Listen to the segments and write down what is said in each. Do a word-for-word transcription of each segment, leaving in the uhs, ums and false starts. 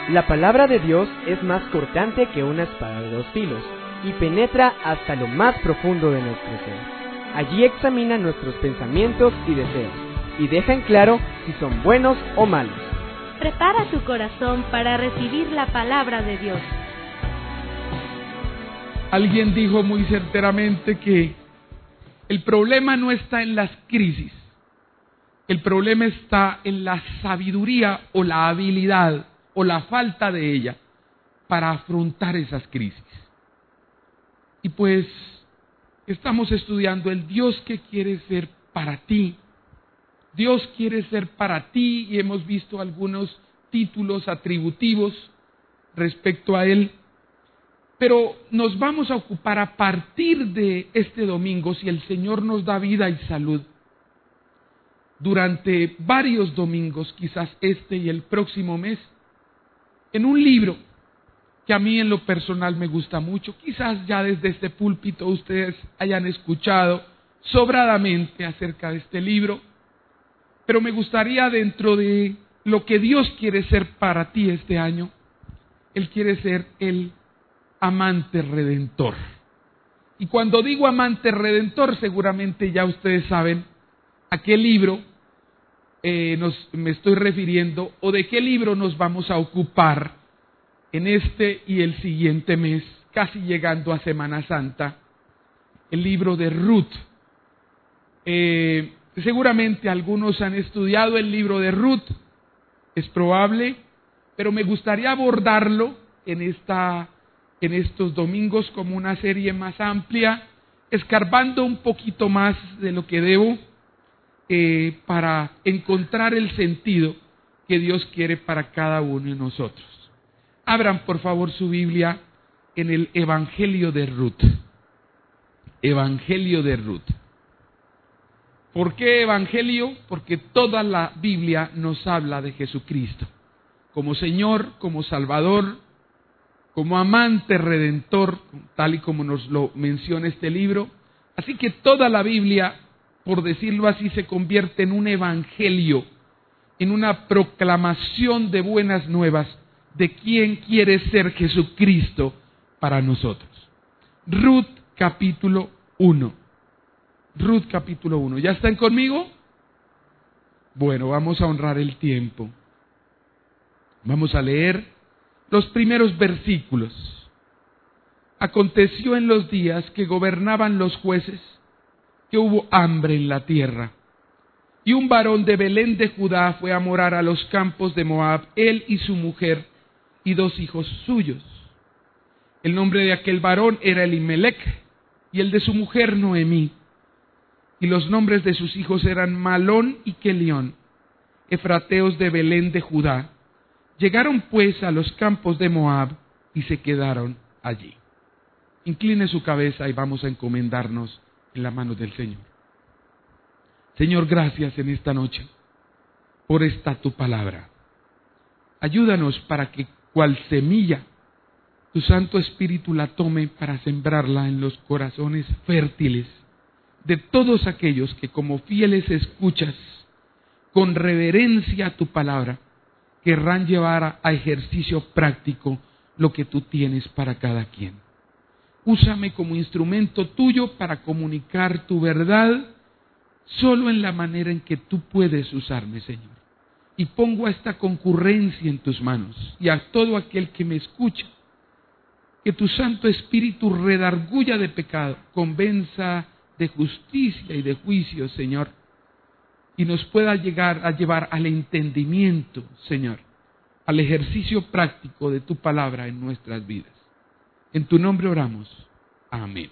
La palabra de Dios es más cortante que una espada de dos filos y penetra hasta lo más profundo de nuestro ser. Allí examina nuestros pensamientos y deseos y deja en claro si son buenos o malos. Prepara tu corazón para recibir la palabra de Dios. Alguien dijo muy certeramente que el problema no está en las crisis, el problema está en la sabiduría o la habilidad o la falta de ella para afrontar esas crisis. Y pues estamos estudiando el Dios que quiere ser para ti. Dios quiere ser para ti y hemos visto algunos títulos atributivos respecto a Él. Pero nos vamos a ocupar a partir de este domingo, si el Señor nos da vida y salud, durante varios domingos, quizás este y el próximo mes, en un libro que a mí en lo personal me gusta mucho. Quizás ya desde este púlpito ustedes hayan escuchado sobradamente acerca de este libro, pero me gustaría, dentro de lo que Dios quiere ser para ti este año, Él quiere ser el amante redentor. Y cuando digo amante redentor, seguramente ya ustedes saben a qué libro eh, nos, me estoy refiriendo, o de qué libro nos vamos a ocupar en este y el siguiente mes, casi llegando a Semana Santa, el libro de Ruth. Eh, seguramente algunos han estudiado el libro de Ruth, es probable, pero me gustaría abordarlo en, esta, en estos domingos como una serie más amplia, escarbando un poquito más de lo que debo eh, para encontrar el sentido que Dios quiere para cada uno de nosotros. Abran por favor su Biblia en el Evangelio de Ruth. Evangelio de Ruth. ¿Por qué Evangelio? Porque toda la Biblia nos habla de Jesucristo, como Señor, como Salvador, como amante redentor, tal y como nos lo menciona este libro. Así que toda la Biblia, por decirlo así, se convierte en un evangelio, en una proclamación de buenas nuevas de quién quiere ser Jesucristo para nosotros. Ruth capítulo uno. Ruth capítulo uno. ¿Ya están conmigo? Bueno, vamos a honrar el tiempo. Vamos a leer los primeros versículos. Aconteció en los días que gobernaban los jueces que hubo hambre en la tierra. Y un varón de Belén de Judá fue a morar a los campos de Moab, él y su mujer y dos hijos suyos. El nombre de aquel varón era Elimelech y el de su mujer Noemí. Y los nombres de sus hijos eran Malón y Kelión, efrateos de Belén de Judá. Llegaron pues a los campos de Moab y se quedaron allí. Incline su cabeza y vamos a encomendarnos en la mano del Señor. Señor, gracias en esta noche por esta tu palabra. Ayúdanos para que, cual semilla, tu Santo Espíritu la tome para sembrarla en los corazones fértiles de todos aquellos que, como fieles escuchas, con reverencia a tu palabra, querrán llevar a ejercicio práctico lo que tú tienes para cada quien. Úsame como instrumento tuyo para comunicar tu verdad solo en la manera en que tú puedes usarme, Señor. Y pongo a esta concurrencia en tus manos y a todo aquel que me escucha, que tu Santo Espíritu redarguya de pecado, convenza de justicia y de juicio, Señor, y nos pueda llegar a llevar al entendimiento, Señor, al ejercicio práctico de tu palabra en nuestras vidas. En tu nombre oramos. Amén.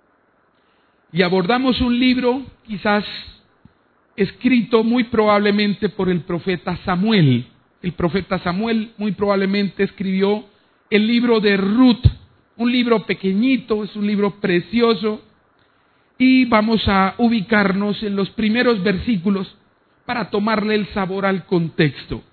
Y abordamos un libro quizás escrito muy probablemente por el profeta Samuel. El profeta Samuel muy probablemente escribió el libro de Ruth, un libro pequeñito, es un libro precioso, y vamos a ubicarnos en los primeros versículos para tomarle el sabor al contexto.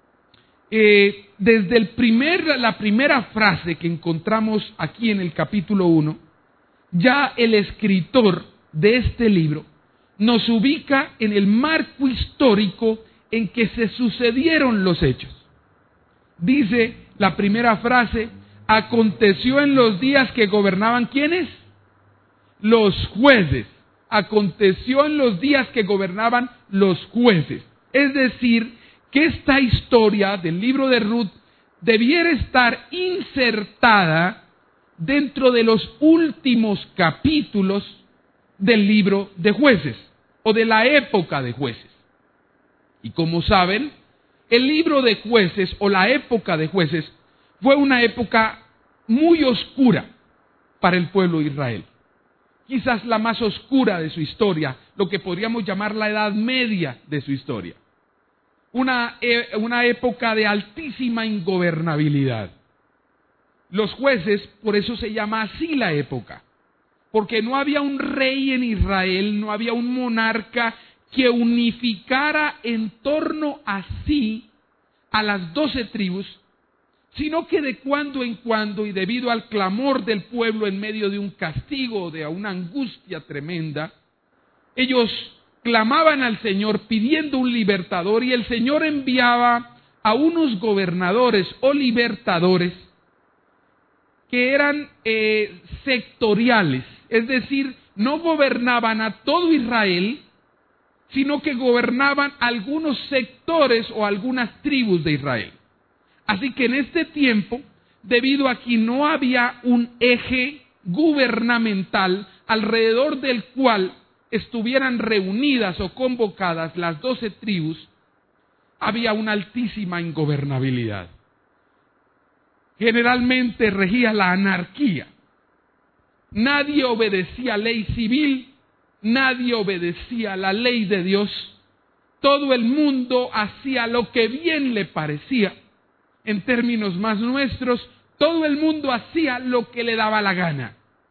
Eh, desde el primer, la primera frase que encontramos aquí en el capítulo uno, ya el escritor de este libro nos ubica en el marco histórico en que se sucedieron los hechos. Dice la primera frase, aconteció en los días que gobernaban, ¿quiénes? Los jueces. Aconteció en los días que gobernaban los jueces. Es decir, que esta historia del libro de Ruth debiera estar insertada dentro de los últimos capítulos del libro de Jueces, o de la época de Jueces. Y como saben, el libro de Jueces, o la época de Jueces, fue una época muy oscura para el pueblo de Israel. Quizás la más oscura de su historia, lo que podríamos llamar la Edad Media de su historia. Una, una época de altísima ingobernabilidad. Los jueces, por eso se llama así la época, porque no había un rey en Israel, no había un monarca que unificara en torno a sí a las doce tribus, sino que de cuando en cuando, y debido al clamor del pueblo en medio de un castigo, de una angustia tremenda, ellos clamaban al Señor pidiendo un libertador, y el Señor enviaba a unos gobernadores o libertadores que eran eh, sectoriales, es decir, no gobernaban a todo Israel, sino que gobernaban algunos sectores o algunas tribus de Israel. Así que en este tiempo, debido a que no había un eje gubernamental alrededor del cual estuvieran reunidas o convocadas las doce tribus, había una altísima ingobernabilidad. Generalmente regía la anarquía. Nadie obedecía ley civil, nadie obedecía la ley de Dios. Todo el mundo hacía lo que bien le parecía. En términos más nuestros, todo el mundo hacía lo que le daba la gana.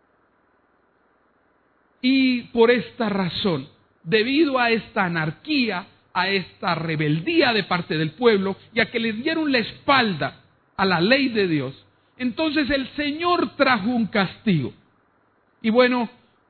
Y por esta razón, debido a esta anarquía, a esta rebeldía de parte del pueblo, y a que le dieron la espalda a la ley de Dios, entonces el Señor trajo un castigo. Y bueno,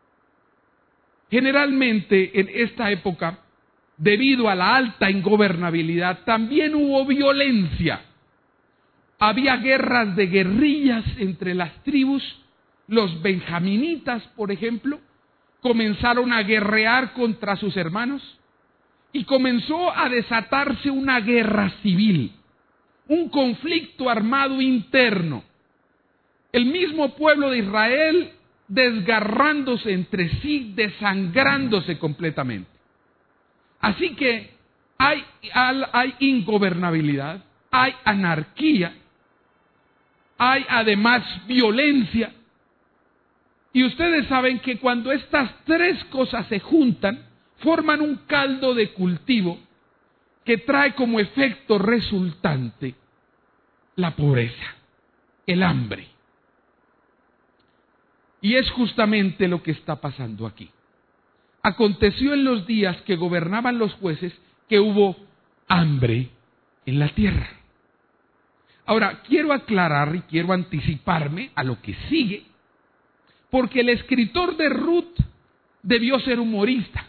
generalmente en esta época, debido a la alta ingobernabilidad, también hubo violencia. Había guerras de guerrillas entre las tribus. Los benjaminitas, por ejemplo, comenzaron a guerrear contra sus hermanos, y comenzó a desatarse una guerra civil, un conflicto armado interno. El mismo pueblo de Israel desgarrándose entre sí, desangrándose completamente. Así que hay, hay ingobernabilidad, hay anarquía, hay además violencia. Y ustedes saben que cuando estas tres cosas se juntan, forman un caldo de cultivo que trae como efecto resultante la pobreza, el hambre. Y es justamente lo que está pasando aquí. Aconteció en los días que gobernaban los jueces que hubo hambre en la tierra. Ahora, quiero aclarar y quiero anticiparme a lo que sigue, porque el escritor de Ruth debió ser humorista.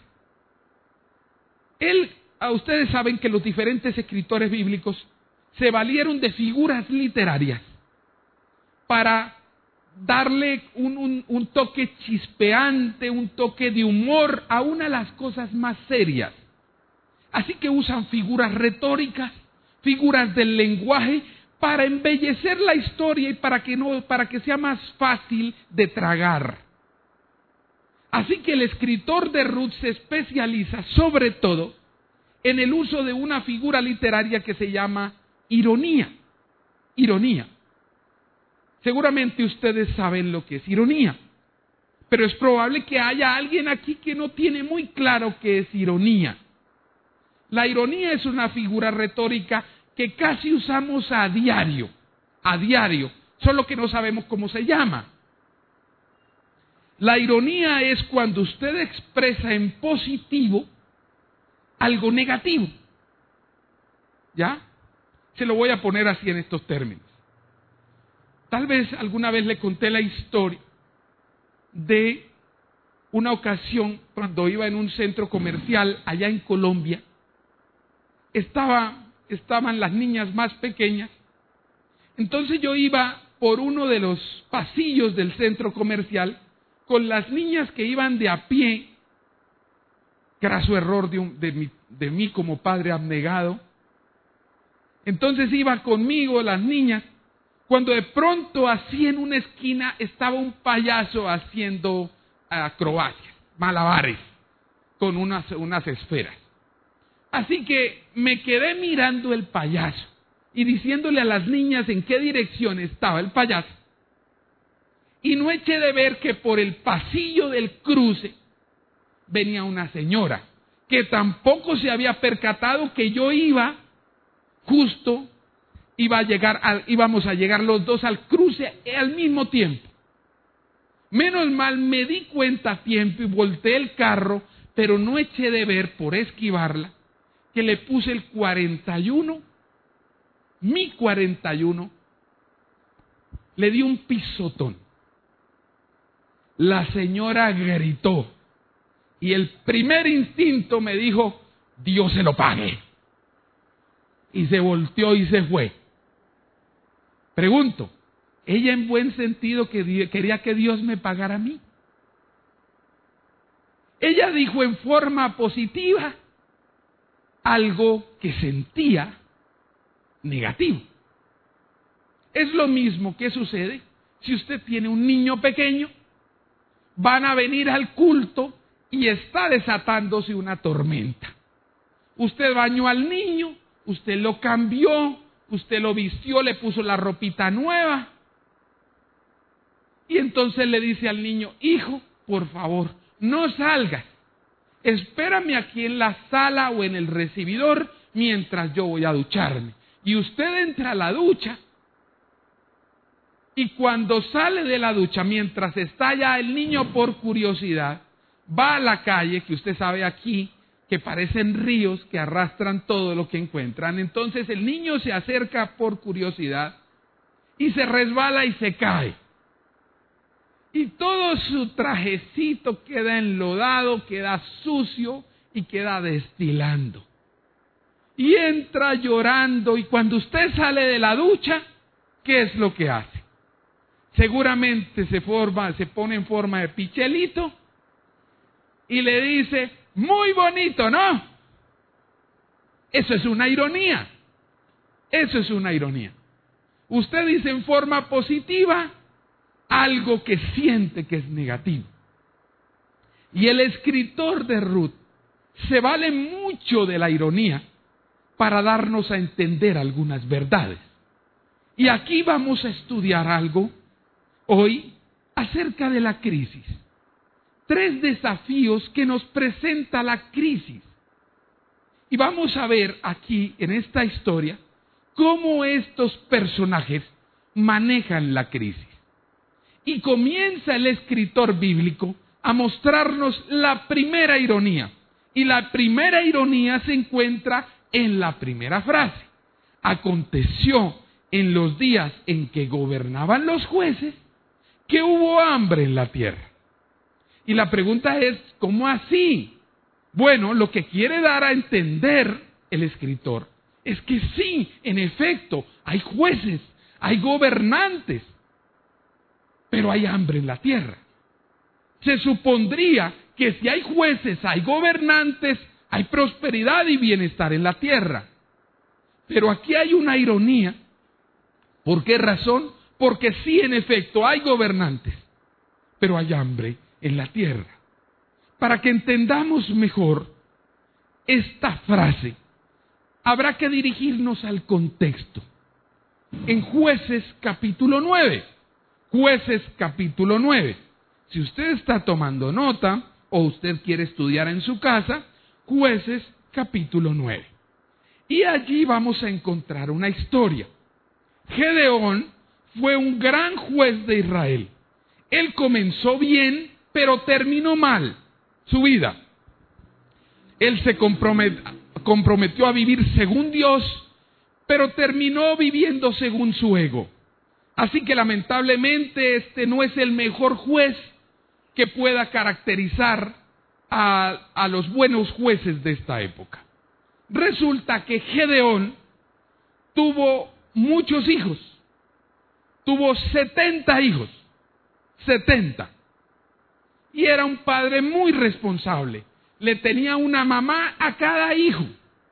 Él, a ustedes saben que los diferentes escritores bíblicos se valieron de figuras literarias para darle un, un, un toque chispeante, un toque de humor a una de las cosas más serias. Así que usan figuras retóricas, figuras del lenguaje, para embellecer la historia y para que, no, para que sea más fácil de tragar. Así que el escritor de Ruth se especializa sobre todo en el uso de una figura literaria que se llama ironía. Ironía. Seguramente ustedes saben lo que es ironía, pero es probable que haya alguien aquí que no tiene muy claro qué es ironía. La ironía es una figura retórica que casi usamos a diario, a diario, solo que no sabemos cómo se llama. La ironía es cuando usted expresa en positivo algo negativo. ¿Ya? Se lo voy a poner así en estos términos. Tal vez alguna vez le conté la historia de una ocasión cuando iba en un centro comercial allá en Colombia. Estaba, estaban las niñas más pequeñas Entonces yo iba por uno de los pasillos del centro comercial con las niñas que iban de a pie, graso error de, un, de, mi, de mí como padre abnegado. Entonces iba conmigo las niñas, cuando de pronto así en una esquina estaba un payaso haciendo acrobacias, malabares, con unas, unas esferas. Así que me quedé mirando el payaso y diciéndole a las niñas en qué dirección estaba el payaso. Y no eché de ver que por el pasillo del cruce venía una señora que tampoco se había percatado que yo iba justo, iba a llegar a, íbamos a llegar los dos al cruce al mismo tiempo. Menos mal me di cuenta a tiempo y volteé el carro, pero no eché de ver por esquivarla que le puse el cuarenta y uno, mi cuarenta y uno, le di un pisotón. La señora gritó y el primer instinto me dijo, Dios se lo pague. Y se volteó y se fue. Pregunto, ¿ella en buen sentido que quería que Dios me pagara a mí? Ella dijo en forma positiva algo que sentía negativo. Es lo mismo que sucede si usted tiene un niño pequeño, van a venir al culto y está desatándose una tormenta. Usted bañó al niño, usted lo cambió, usted lo vistió, le puso la ropita nueva. Y entonces le dice al niño, hijo, por favor, no salgas. Espérame aquí en la sala o en el recibidor mientras yo voy a ducharme. Y usted entra a la ducha y cuando sale de la ducha, mientras está ya el niño por curiosidad, va a la calle, que usted sabe aquí, que parecen ríos que arrastran todo lo que encuentran. Entonces el niño se acerca por curiosidad y se resbala y se cae. Y todo su trajecito queda enlodado, queda sucio y queda destilando. Y entra llorando y cuando usted sale de la ducha, ¿qué es lo que hace? Seguramente se forma, se pone en forma de pichelito y le dice, muy bonito, ¿no? Eso es una ironía. Eso es una ironía. Usted dice en forma positiva algo que siente que es negativo. Y el escritor de Ruth se vale mucho de la ironía para darnos a entender algunas verdades. Y aquí vamos a estudiar algo hoy acerca de la crisis. Tres desafíos que nos presenta la crisis. Y vamos a ver aquí en esta historia cómo estos personajes manejan la crisis. Y comienza el escritor bíblico a mostrarnos la primera ironía. Y la primera ironía se encuentra en la primera frase. Aconteció en los días en que gobernaban los jueces que hubo hambre en la tierra. Y la pregunta es, ¿cómo así? Bueno, lo que quiere dar a entender el escritor es que sí, en efecto, hay jueces, hay gobernantes, pero hay hambre en la tierra. Se supondría que si hay jueces, hay gobernantes, hay prosperidad y bienestar en la tierra. Pero aquí hay una ironía. ¿Por qué razón? Porque sí, en efecto, hay gobernantes, pero hay hambre en la tierra. Para que entendamos mejor esta frase, habrá que dirigirnos al contexto. En Jueces capítulo nueve, Jueces capítulo nueve. Si usted está tomando nota o usted quiere estudiar en su casa, Jueces capítulo nueve. Y allí vamos a encontrar una historia. Gedeón fue un gran juez de Israel. Él comenzó bien, pero terminó mal su vida. Él se compromet, comprometió a vivir según Dios, pero terminó viviendo según su ego. Así que lamentablemente este no es el mejor juez que pueda caracterizar a, a los buenos jueces de esta época. Resulta que Gedeón tuvo muchos hijos tuvo setenta hijos, setenta. Y era un padre muy responsable. Le tenía una mamá a cada hijo.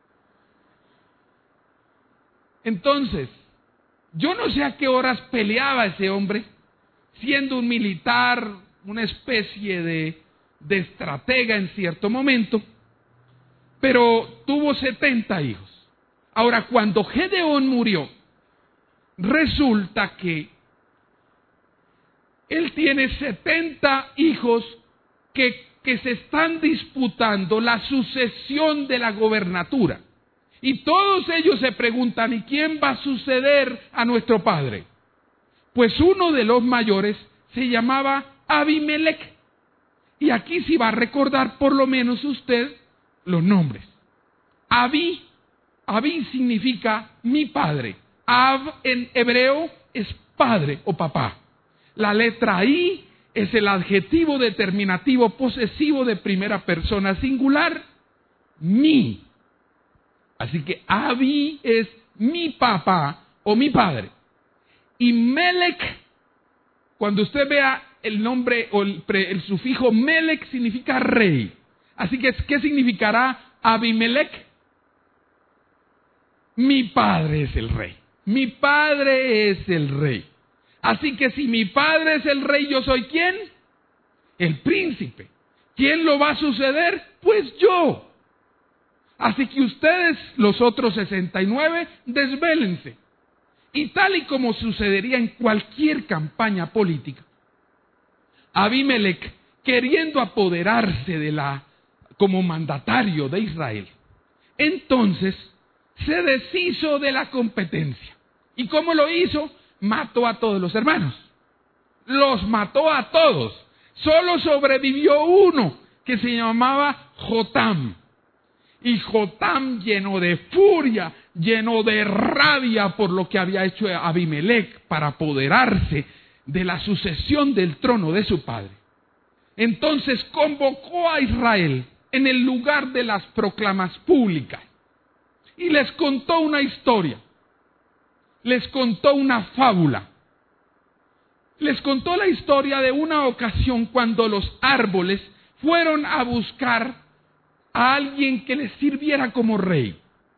Entonces, yo no sé a qué horas peleaba ese hombre, siendo un militar, una especie de, de estratega en cierto momento, pero tuvo setenta hijos. Ahora, cuando Gedeón murió, resulta que él tiene setenta hijos que, que se están disputando la sucesión de la gobernatura. Y todos ellos se preguntan, ¿y quién va a suceder a nuestro padre? Pues uno de los mayores se llamaba Abimelech. Y aquí sí va a recordar por lo menos usted los nombres. Abi, Abi significa mi padre. Ab en hebreo es padre o papá. La letra I es el adjetivo determinativo posesivo de primera persona singular, mi. Así que Abi es mi papá o mi padre. Y Melech, cuando usted vea el nombre o el, pre, el sufijo Melech significa rey. Así que, ¿qué significará Abimelech? Mi padre es el rey. Mi padre es el rey. Así que si mi padre es el rey, ¿yo soy quién? El príncipe. ¿Quién lo va a suceder? Pues yo. Así que ustedes, los otros sesenta y nueve, desvélense. Y tal y como sucedería en cualquier campaña política, Abimelech, queriendo apoderarse de la, como mandatario de Israel, entonces se deshizo de la competencia. ¿Y cómo lo hizo? Mató a todos los hermanos. Los mató a todos. Solo sobrevivió uno, que se llamaba Jotam. Y Jotam, lleno de furia, lleno de rabia por lo que había hecho Abimelech para apoderarse de la sucesión del trono de su padre, entonces convocó a Israel en el lugar de las proclamas públicas y les contó una historia, les contó una fábula, les contó la historia de una ocasión cuando los árboles fueron a buscar a alguien que les sirviera como rey.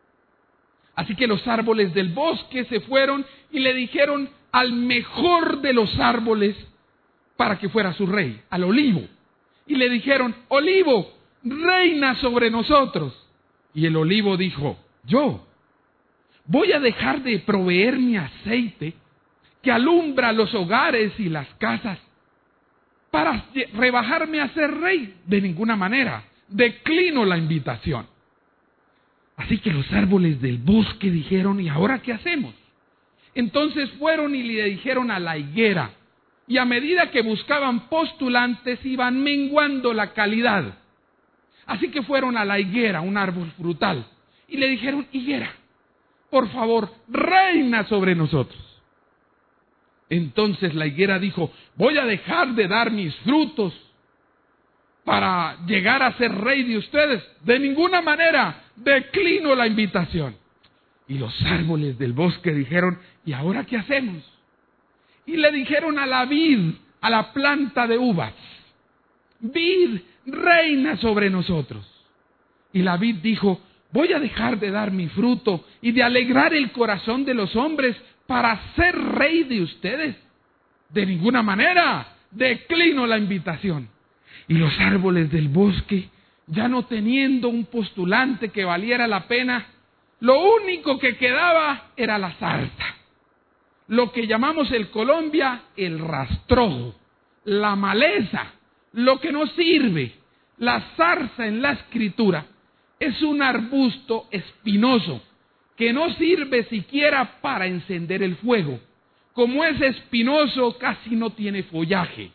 Así que los árboles del bosque se fueron y le dijeron al mejor de los árboles para que fuera su rey, al olivo. Y le dijeron, olivo, reina sobre nosotros. Y el olivo dijo, yo voy a dejar de proveer mi aceite que alumbra los hogares y las casas para rebajarme a ser rey. De ninguna manera, declino la invitación. Así que los árboles del bosque dijeron, ¿y ahora qué hacemos? Entonces fueron y le dijeron a la higuera, y a medida que buscaban postulantes iban menguando la calidad. Así que fueron a la higuera, un árbol frutal, y le dijeron, higuera, por favor, reina sobre nosotros. Entonces la higuera dijo, voy a dejar de dar mis frutos para llegar a ser rey de ustedes. De ninguna manera, declino la invitación. Y los árboles del bosque dijeron, ¿y ahora qué hacemos? Y le dijeron a la vid, a la planta de uvas, vid, reina sobre nosotros. Y la vid dijo, voy a dejar de dar mi fruto y de alegrar el corazón de los hombres para ser rey de ustedes. De ninguna manera, declino la invitación. Y los árboles del bosque, ya no teniendo un postulante que valiera la pena, lo único que quedaba era la zarza. Lo que llamamos en Colombia el rastrojo, la maleza, lo que no sirve. La zarza en la escritura es un arbusto espinoso que no sirve siquiera para encender el fuego. Como es espinoso, casi no tiene follaje.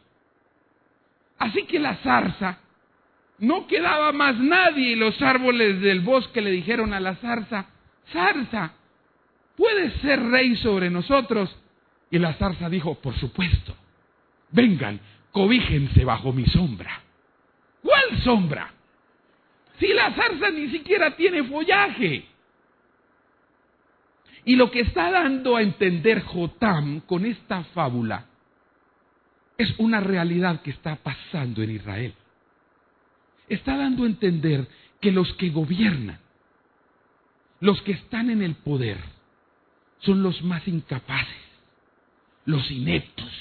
Así que la zarza, no quedaba más nadie, y los árboles del bosque le dijeron a la zarza, zarza, ¿puedes ser rey sobre nosotros? Y la zarza dijo, por supuesto, vengan, cobíjense bajo mi sombra. ¿Cuál sombra? Si la zarza ni siquiera tiene follaje. Y lo que está dando a entender Jotam con esta fábula es una realidad que está pasando en Israel. Está dando a entender que los que gobiernan, los que están en el poder, son los más incapaces, los ineptos.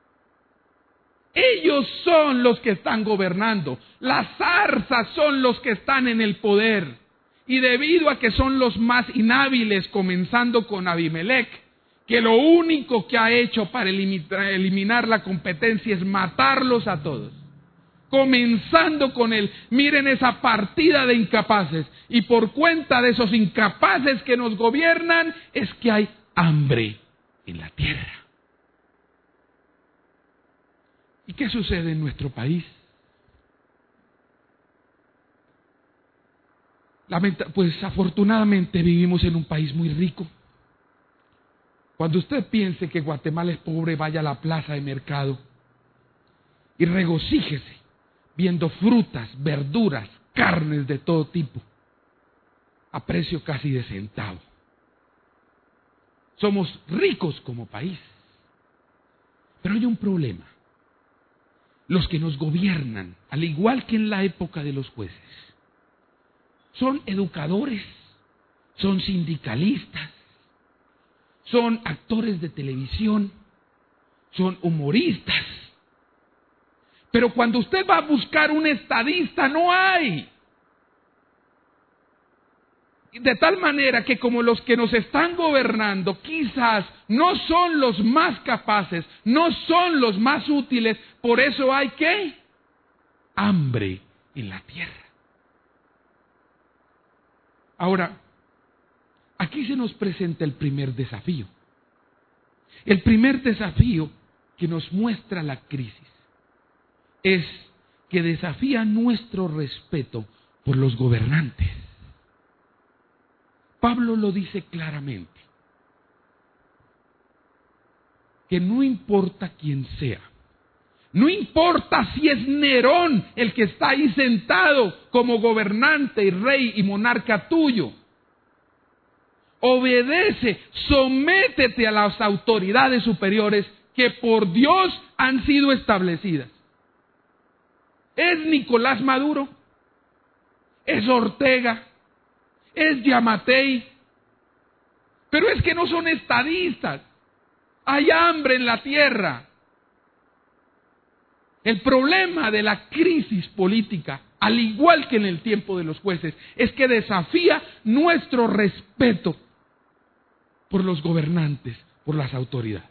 Ellos son los que están gobernando. Las zarzas son los que están en el poder. Y debido a que son los más inhábiles, comenzando con Abimelech, que lo único que ha hecho para eliminar la competencia es matarlos a todos. Comenzando con él, miren esa partida de incapaces. Y por cuenta de esos incapaces que nos gobiernan, es que hay hambre en la tierra. ¿Y qué sucede en nuestro país? Lamenta, pues afortunadamente vivimos en un país muy rico. Cuando usted piense que Guatemala es pobre, vaya a la plaza de mercado y regocíjese viendo frutas, verduras, carnes de todo tipo, a precio casi de centavo. Somos ricos como país. Pero hay un problema. Los que nos gobiernan, al igual que en la época de los jueces, son educadores, son sindicalistas, son actores de televisión, son humoristas. Pero cuando usted va a buscar un estadista, no hay. De tal manera que como los que nos están gobernando quizás no son los más capaces, no son los más útiles, por eso hay ¿qué? Hambre en la tierra. Ahora, aquí se nos presenta el primer desafío. El primer desafío que nos muestra la crisis es que desafía nuestro respeto por los gobernantes. Pablo lo dice claramente, que no importa quién sea, no importa si es Nerón el que está ahí sentado como gobernante y rey y monarca tuyo, obedece, sométete a las autoridades superiores que por Dios han sido establecidas. ¿Es Nicolás Maduro? ¿Es Ortega? ¿Es Yamatei? Pero es que no son estadistas. Hay hambre en la tierra. El problema de la crisis política, al igual que en el tiempo de los jueces, es que desafía nuestro respeto por los gobernantes, por las autoridades.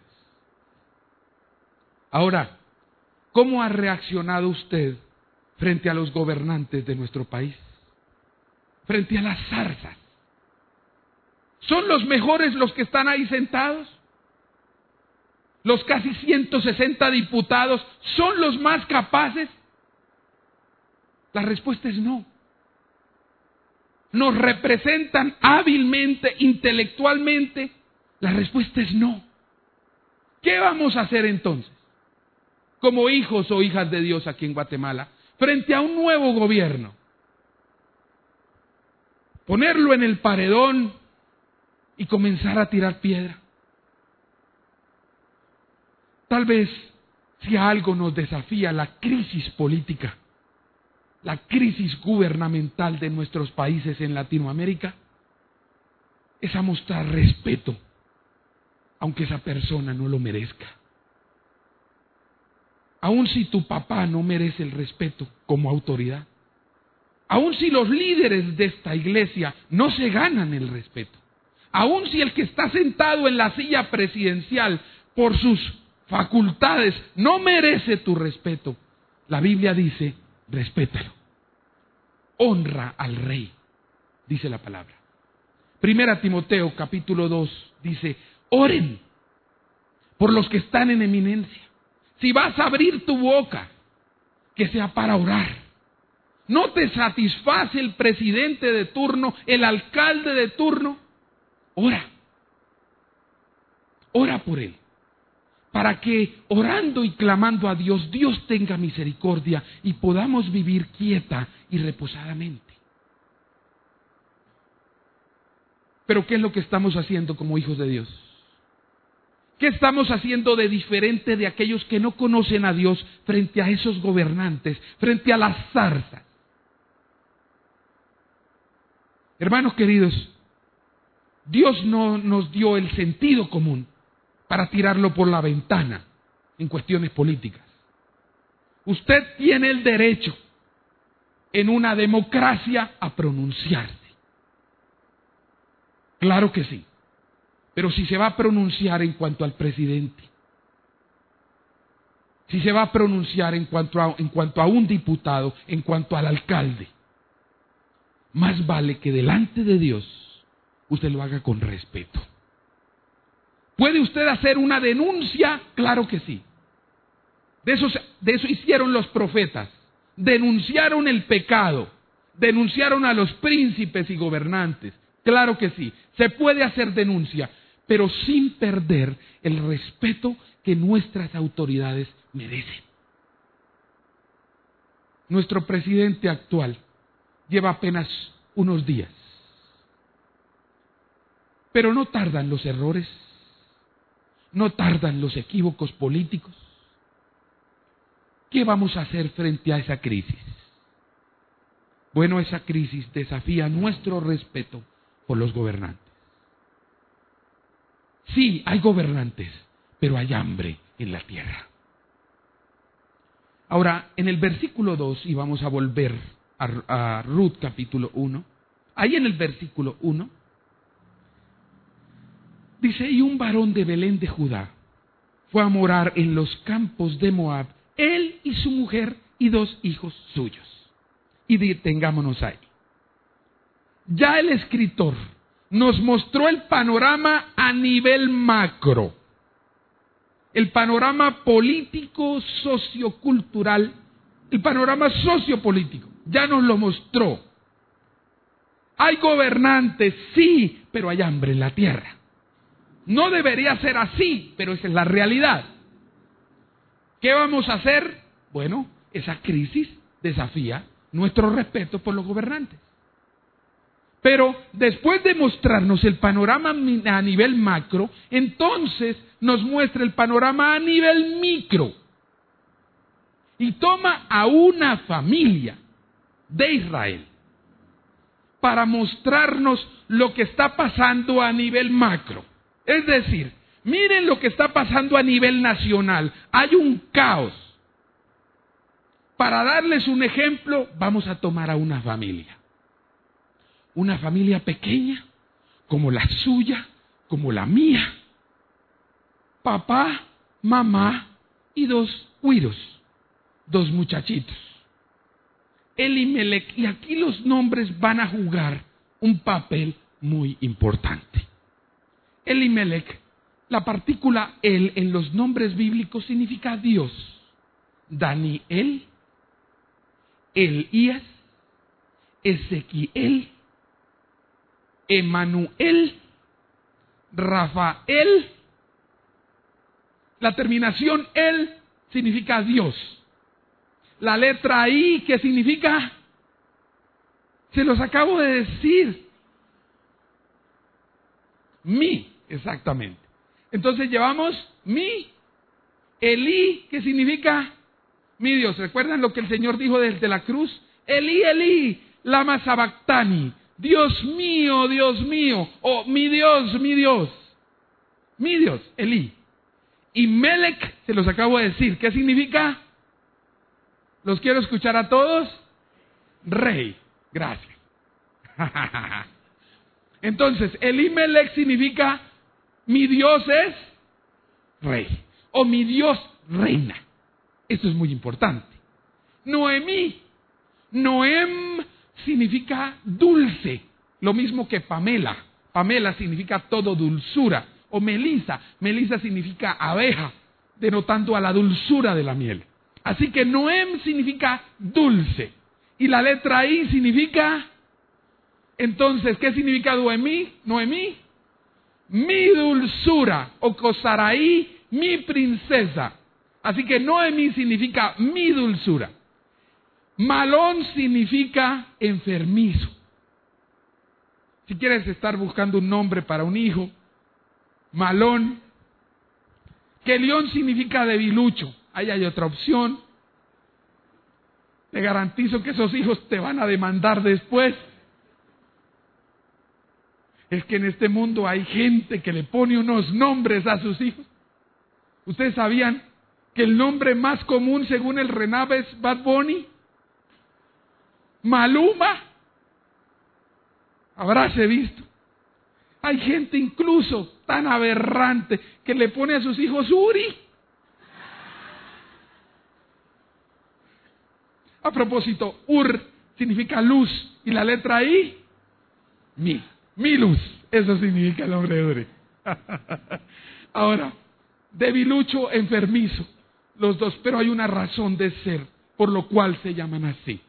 Ahora, ¿cómo ha reaccionado usted frente a los gobernantes de nuestro país? Frente a las zarzas. ¿Son los mejores los que están ahí sentados? ¿Los casi ciento sesenta diputados son los más capaces? La respuesta es no. ¿Nos representan hábilmente, intelectualmente? La respuesta es no. ¿Qué vamos a hacer entonces? Como hijos o hijas de Dios aquí en Guatemala, frente a un nuevo gobierno. Ponerlo en el paredón y comenzar a tirar piedra. Tal vez si algo nos desafía la crisis política, la crisis gubernamental de nuestros países en Latinoamérica, es a mostrar respeto, aunque esa persona no lo merezca. Aun si tu papá no merece el respeto como autoridad, aun si los líderes de esta iglesia no se ganan el respeto, aun si el que está sentado en la silla presidencial por sus facultades no merece tu respeto, la Biblia dice, respétalo. Honra al rey, dice la palabra. Primera Timoteo capítulo dos dice, oren por los que están en eminencia. Si vas a abrir tu boca, que sea para orar. ¿No te satisface el presidente de turno, el alcalde de turno? Ora. Ora por él. Para que orando y clamando a Dios, Dios tenga misericordia y podamos vivir quieta y reposadamente. Pero ¿qué es lo que estamos haciendo como hijos de Dios? ¿Qué estamos haciendo de diferente de aquellos que no conocen a Dios frente a esos gobernantes, frente a las zarzas? Hermanos queridos, Dios no nos dio el sentido común para tirarlo por la ventana en cuestiones políticas. Usted tiene el derecho en una democracia a pronunciarse. Claro que sí. Pero si se va a pronunciar en cuanto al presidente, si se va a pronunciar en cuanto a, en cuanto a un diputado, en cuanto al alcalde, más vale que delante de Dios usted lo haga con respeto. ¿Puede usted hacer una denuncia? Claro que sí. De eso, de eso hicieron los profetas. Denunciaron el pecado, denunciaron a los príncipes y gobernantes. Claro que sí, se puede hacer denuncia, pero sin perder el respeto que nuestras autoridades merecen. Nuestro presidente actual lleva apenas unos días, pero no tardan los errores, no tardan los equívocos políticos. ¿Qué vamos a hacer frente a esa crisis? Bueno, esa crisis desafía nuestro respeto por los gobernantes. Sí, hay gobernantes, pero hay hambre en la tierra. Ahora, en el versículo dos, y vamos a volver a, a Ruth capítulo uno, ahí en el versículo uno, dice, y un varón de Belén de Judá fue a morar en los campos de Moab, él y su mujer y dos hijos suyos. Y detengámonos ahí. Ya el escritor nos mostró el panorama a nivel macro, el panorama político, sociocultural, el panorama sociopolítico, ya nos lo mostró. Hay gobernantes, sí, pero hay hambre en la tierra. No debería ser así, pero esa es la realidad. ¿Qué vamos a hacer? Bueno, esa crisis desafía nuestro respeto por los gobernantes. Pero después de mostrarnos el panorama a nivel macro, entonces nos muestra el panorama a nivel micro. Y toma a una familia de Israel para mostrarnos lo que está pasando a nivel macro. Es decir, miren lo que está pasando a nivel nacional. Hay un caos. Para darles un ejemplo, vamos a tomar a una familia. Una familia pequeña, como la suya, como la mía. Papá, mamá y dos güiros, dos muchachitos. Elimelech, y aquí los nombres van a jugar un papel muy importante. Elimelech, la partícula el en los nombres bíblicos significa Dios. Daniel, Elías, Ezequiel, Emanuel, Rafael. La terminación el significa Dios. La letra I, ¿qué significa? Se los acabo de decir. Mi, exactamente. Entonces llevamos mi, Elí, ¿qué significa? Mi Dios. ¿Recuerdan lo que el Señor dijo desde la cruz? Elí, Elí, lama sabactani. Dios mío, Dios mío. O mi Dios, mi Dios. Mi Dios, Elí. Y Melech, se los acabo de decir. ¿Qué significa? Los quiero escuchar a todos. Rey. Gracias. Entonces, Elimelech significa mi Dios es rey. O mi Dios reina. Esto es muy importante. Noemí. Noem significa dulce. Lo mismo que Pamela. Pamela significa todo dulzura. O Melisa. Melisa significa abeja, denotando a la dulzura de la miel. Así que Noem significa dulce. Y la letra I significa... Entonces, ¿qué significa Noemí? Noemí. Mi dulzura. O Cosaraí, mi princesa. Así que Noemí significa mi dulzura. Malón significa enfermizo. Si quieres estar buscando un nombre para un hijo, Malón. Kelión significa debilucho. Ahí hay otra opción. Te garantizo que esos hijos te van a demandar después. Es que en este mundo hay gente que le pone unos nombres a sus hijos. ¿Ustedes sabían que el nombre más común según el RENAV es Bad Bunny? Maluma. Habráse visto. Hay gente incluso tan aberrante que le pone a sus hijos Uri. A propósito, Ur significa luz y la letra I, mi, mi luz. Eso significa el nombre de Uri. Ahora, debilucho, enfermizo, los dos, pero hay una razón de ser por lo cual se llaman así.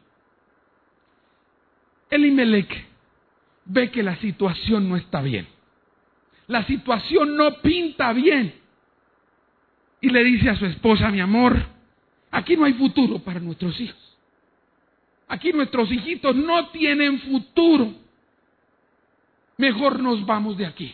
Elimelec ve que la situación no está bien. La situación no pinta bien. Y le dice a su esposa, mi amor, aquí no hay futuro para nuestros hijos. Aquí nuestros hijitos no tienen futuro. Mejor nos vamos de aquí.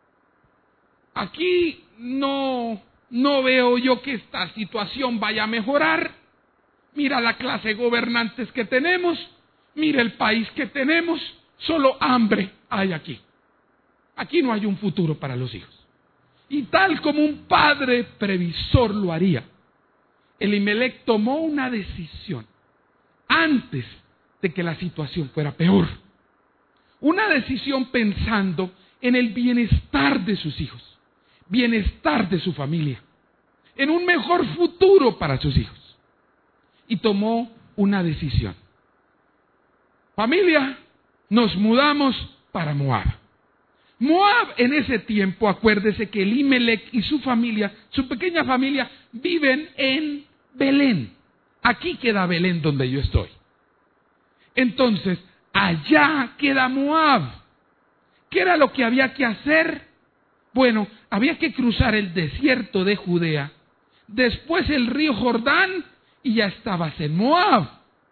Aquí no, no veo yo que esta situación vaya a mejorar. Mira la clase de gobernantes que tenemos. Mira el país que tenemos. Solo hambre hay aquí. Aquí no hay un futuro para los hijos. Y tal como un padre previsor lo haría, Elimelec tomó una decisión antes de que la situación fuera peor. Una decisión pensando en el bienestar de sus hijos, bienestar de su familia, en un mejor futuro para sus hijos. Y tomó una decisión. Familia, nos mudamos para Moab. Moab en ese tiempo, acuérdese que Elimelec y su familia, su pequeña familia, viven en Belén. Aquí queda Belén donde yo estoy. Entonces, allá queda Moab. ¿Qué era lo que había que hacer? Bueno, había que cruzar el desierto de Judea, después el río Jordán y ya estabas en Moab.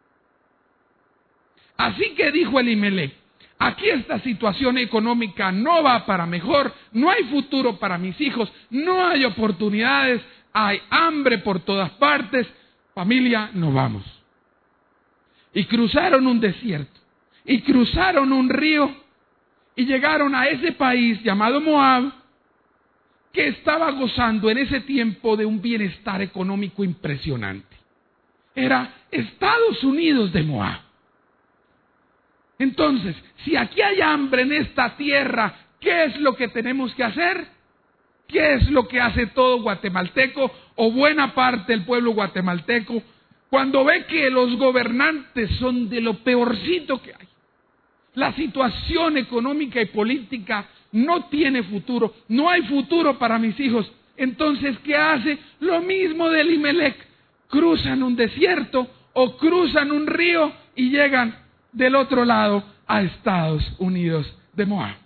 Así que dijo Elimelec, aquí esta situación económica no va para mejor, no hay futuro para mis hijos, no hay oportunidades, hay hambre por todas partes. Familia, nos vamos. Y cruzaron un desierto, y cruzaron un río, y llegaron a ese país llamado Moab, que estaba gozando en ese tiempo de un bienestar económico impresionante. Era Estados Unidos de Moab. Entonces, si aquí hay hambre en esta tierra, ¿qué es lo que tenemos que hacer? ¿Qué es lo que hace todo guatemalteco o buena parte del pueblo guatemalteco cuando ve que los gobernantes son de lo peorcito que hay? La situación económica y política no tiene futuro, no hay futuro para mis hijos. Entonces, ¿qué hace? Lo mismo de Elimelec. Cruzan un desierto o cruzan un río y llegan del otro lado a Estados Unidos de Moab.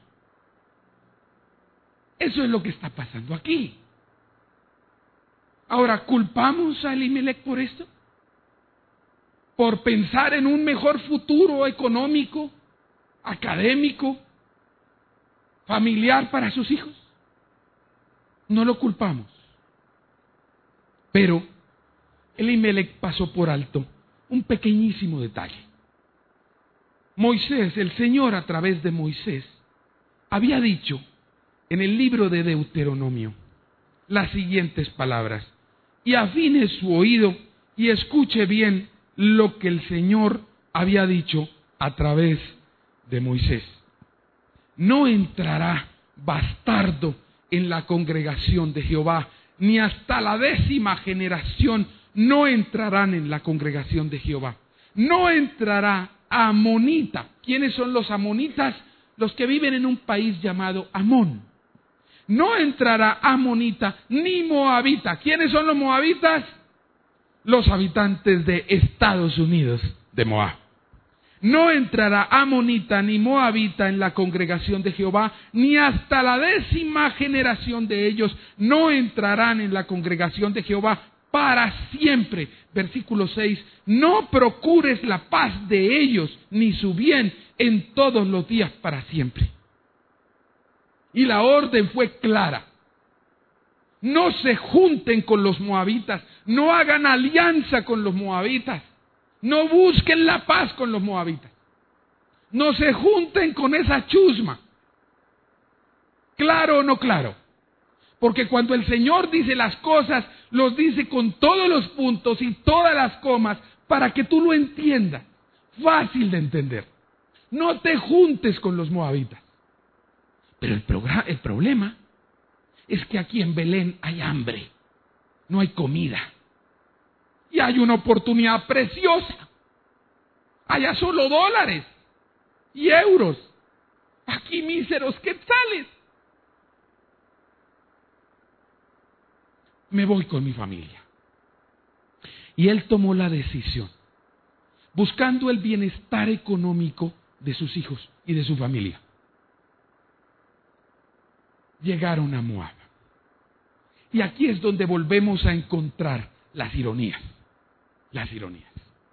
Eso es lo que está pasando aquí. Ahora, ¿culpamos a Elimelec por esto? ¿Por pensar en un mejor futuro económico, académico, familiar para sus hijos? No lo culpamos. Pero Elimelec pasó por alto un pequeñísimo detalle. Moisés, el Señor a través de Moisés, había dicho en el libro de Deuteronomio las siguientes palabras: y afine su oído y escuche bien lo que el Señor había dicho a través de Moisés. No entrará bastardo en la congregación de Jehová, ni hasta la décima generación no entrarán en la congregación de Jehová. No entrará amonita. ¿Quiénes son los amonitas? Los que viven en un país llamado Amón. No entrará amonita ni moabita. ¿Quiénes son los moabitas? Los habitantes de Estados Unidos de Moab. No entrará amonita ni moabita en la congregación de Jehová, ni hasta la décima generación de ellos no entrarán en la congregación de Jehová. para siempre. Versículo seis, no procures la paz de ellos, ni su bien en todos los días para siempre. Y la orden fue clara. No se junten con los moabitas, no hagan alianza con los moabitas, no busquen la paz con los moabitas, no se junten con esa chusma. ¿Claro o no claro? Porque cuando el Señor dice las cosas, los dice con todos los puntos y todas las comas para que tú lo entiendas. Fácil de entender. No te juntes con los moabitas. Pero el, programa, el problema es que aquí en Belén hay hambre, no hay comida. Y hay una oportunidad preciosa. Allá solo dólares y euros. Aquí míseros quetzales. Me voy con mi familia. Y él tomó la decisión, buscando el bienestar económico de sus hijos y de su familia. Llegaron a Moab. Y aquí es donde volvemos a encontrar las ironías. Las ironías.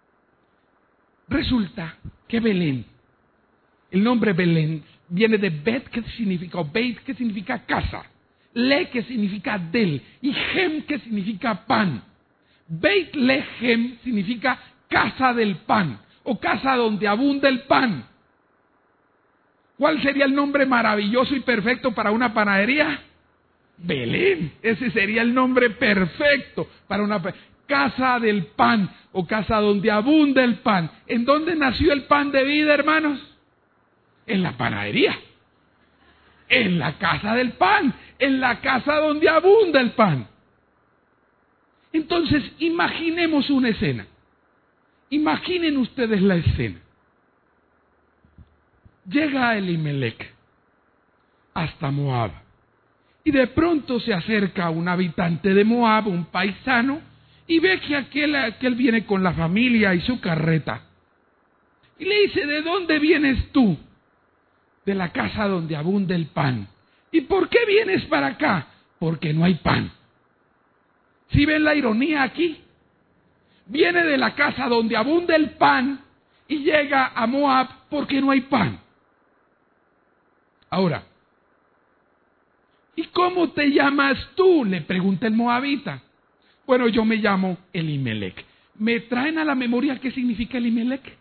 Resulta que Belén, el nombre Belén, viene de Bet, que significa, o Beit, que significa casa. Le, que significa del, y Gem, que significa pan. Beit Lehem significa casa del pan, o casa donde abunda el pan. ¿Cuál sería el nombre maravilloso y perfecto para una panadería? Belén. Ese sería el nombre perfecto para una casa del pan, o casa donde abunda el pan. ¿En dónde nació el pan de vida, hermanos? En la panadería. En la casa del pan, en la casa donde abunda el pan. Entonces, imaginemos una escena. Imaginen ustedes la escena. Llega Elimelech hasta Moab y de pronto se acerca un habitante de Moab, un paisano, y ve que aquel, aquel viene con la familia y su carreta. Y le dice, ¿de dónde vienes tú? De la casa donde abunda el pan. ¿Y por qué vienes para acá? Porque no hay pan. ¿Sí ven la ironía aquí? Viene de la casa donde abunda el pan y llega a Moab porque no hay pan. Ahora, ¿y cómo te llamas tú?, le pregunta el moabita. Bueno, yo me llamo Elimelech. ¿Me traen a la memoria qué significa Elimelech?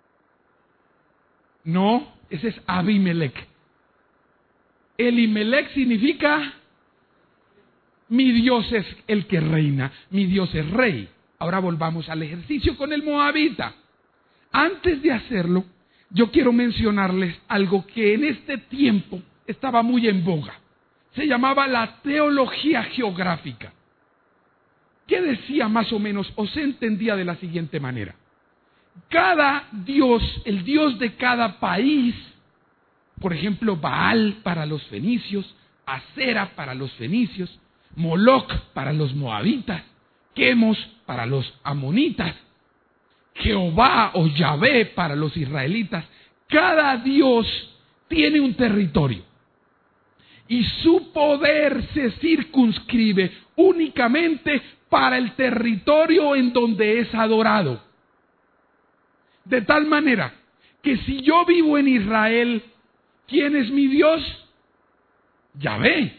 No, ese es Abimelech. Elimelech significa mi Dios es el que reina, mi Dios es rey. Ahora volvamos al ejercicio con el moabita. Antes de hacerlo, yo quiero mencionarles algo que en este tiempo estaba muy en boga. Se llamaba la teología geográfica. ¿Qué decía más o menos o se entendía de la siguiente manera? Cada dios, el dios de cada país, por ejemplo, Baal para los fenicios, Asera para los fenicios, Moloc para los moabitas, Quemos para los amonitas, Jehová o Yahvé para los israelitas. Cada dios tiene un territorio y su poder se circunscribe únicamente para el territorio en donde es adorado. De tal manera que si yo vivo en Israel, ¿quién es mi Dios? Yahvé.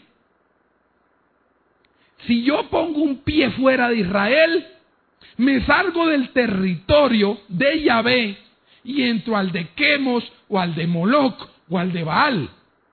Si yo pongo un pie fuera de Israel, me salgo del territorio de Yahvé y entro al de Quemos o al de Moloc o al de Baal.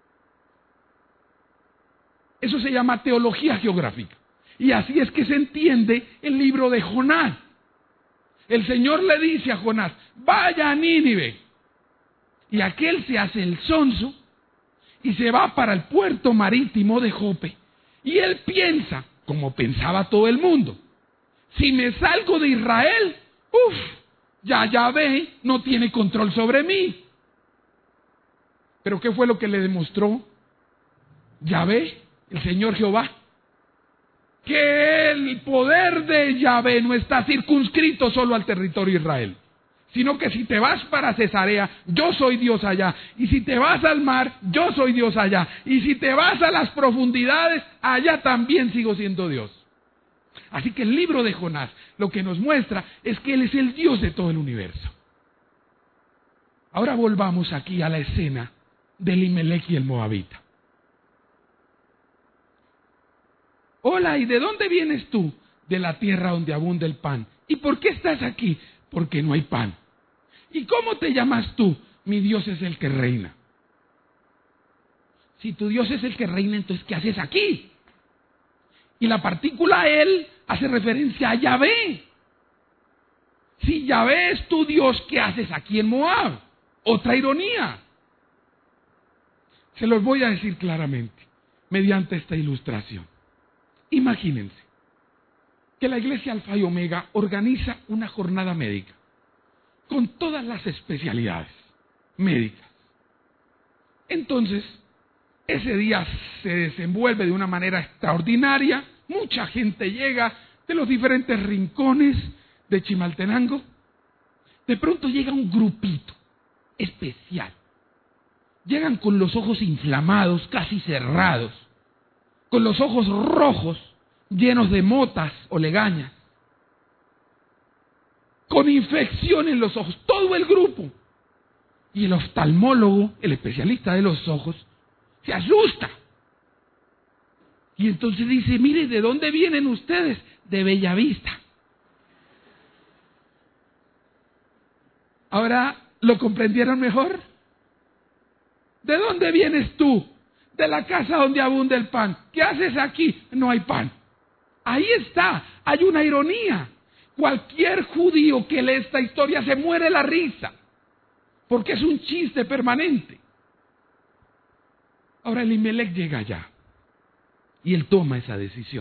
Eso se llama teología geográfica. Y así es que se entiende el libro de Jonás. El Señor le dice a Jonás, vaya a Nínive. Y aquel se hace el sonso y se va para el puerto marítimo de Jope. Y él piensa, como pensaba todo el mundo, si me salgo de Israel, uff, ya Yahvé no tiene control sobre mí. Pero ¿qué fue lo que le demostró Yahvé, el Señor Jehová? Que el poder de Yahvé no está circunscrito solo al territorio de Israel, sino que si te vas para Cesarea, yo soy Dios allá, y si te vas al mar, yo soy Dios allá, y si te vas a las profundidades, allá también sigo siendo Dios. Así que el libro de Jonás lo que nos muestra es que Él es el Dios de todo el universo. Ahora volvamos aquí a la escena de Elimelec y el moabita. Hola, ¿y de dónde vienes tú? De la tierra donde abunda el pan. ¿Y por qué estás aquí? Porque no hay pan. ¿Y cómo te llamas tú? Mi Dios es el que reina. Si tu Dios es el que reina, entonces ¿qué haces aquí? Y la partícula él hace referencia a Yahvé. Si Yahvé es tu Dios, ¿qué haces aquí en Moab? Otra ironía. Se los voy a decir claramente, mediante esta ilustración. Imagínense que la iglesia Alfa y Omega organiza una jornada médica con todas las especialidades médicas. Entonces, ese día se desenvuelve de una manera extraordinaria, mucha gente llega de los diferentes rincones de Chimaltenango. De pronto llega un grupito especial. Llegan con los ojos inflamados, casi cerrados, con los ojos rojos, llenos de motas o legañas, con infección en los ojos, todo el grupo. Y el oftalmólogo, el especialista de los ojos, se asusta. Y entonces dice, mire, ¿de dónde vienen ustedes? De Bellavista. ¿Ahora lo comprendieron mejor? ¿De dónde vienes tú? De la casa donde abunda el pan. ¿Qué haces aquí? No hay pan. Ahí está, hay una ironía. Cualquier judío que lee esta historia se muere la risa, porque es un chiste permanente. Ahora Elimelec llega allá y él toma esa decisión.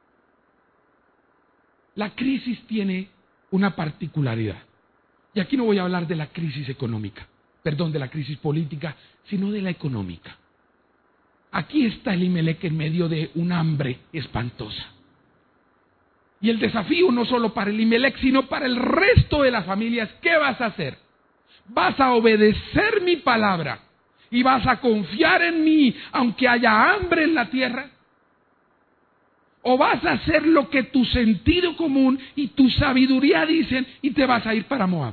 La crisis tiene una particularidad. Y aquí no voy a hablar de la crisis económica, perdón, de la crisis política, sino de la económica. Aquí está Elimelec en medio de un hambre espantosa. Y el desafío no solo para Elimelec, sino para el resto de las familias. ¿Qué vas a hacer? ¿Vas a obedecer mi palabra y vas a confiar en mí aunque haya hambre en la tierra? ¿O vas a hacer lo que tu sentido común y tu sabiduría dicen y te vas a ir para Moab?